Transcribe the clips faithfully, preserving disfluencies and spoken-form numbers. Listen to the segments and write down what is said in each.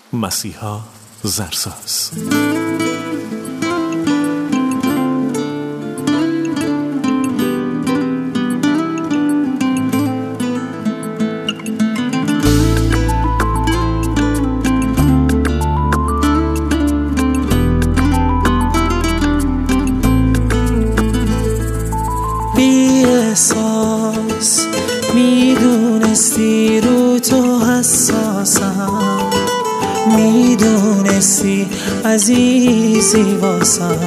مسیحا زرساز. بی احساس میدونستی رو تو حساسم، میدونستی عزیزی واسم،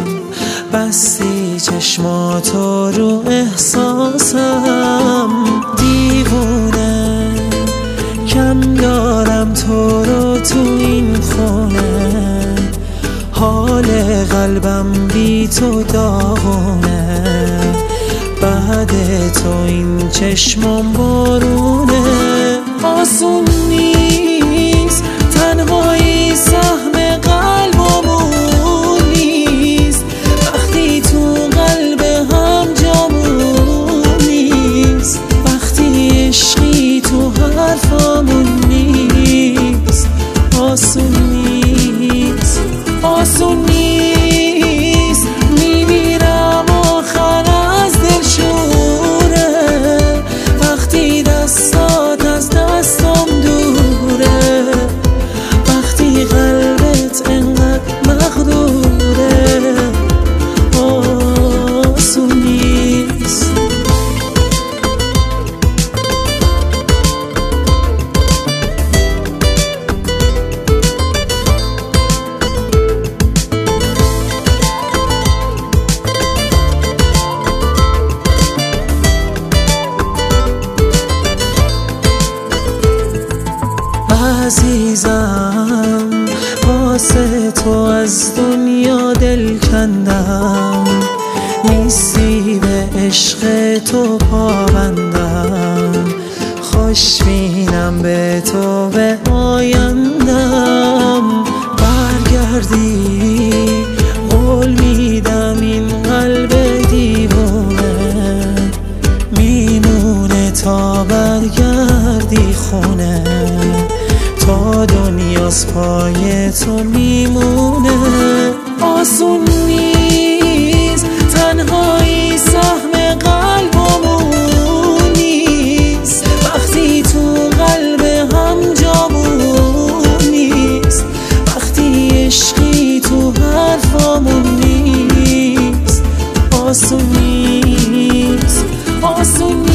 بستی چشماتو رو احساسم. دیوونه کم دارم تو رو تو این خونه، حال قلبم بی تو داغونه، بعد تو این چشمم بارونه. آسون نیست تنهایی سهم قلبمون نیست، وقتی تو قلب هم جامون نیست، وقتی عشقی تو حرفامون نیست. آسون نیست، آسون نیست، میمیرم آخر از دل شوره، وقتی دستات از دستم دوره، وقتی قلبت انقدر مغروره. آسون نیست. عزیزم واسه تو از دنیا دل کندم، نیستی به عشق تو پابندم، خوش بینم به تو به آیندم. برگردی قول میدم این قلب دیوونه میمونه تا برگردی خونه، تا دنیاس پای تو میمونه. آسون نیست تنهایی سهم قلبمون نیست، وقتی تو قلب هم جامون نیست، وقتی عشقی تو حرفامون نیست. آسون نیست، آسون نیست.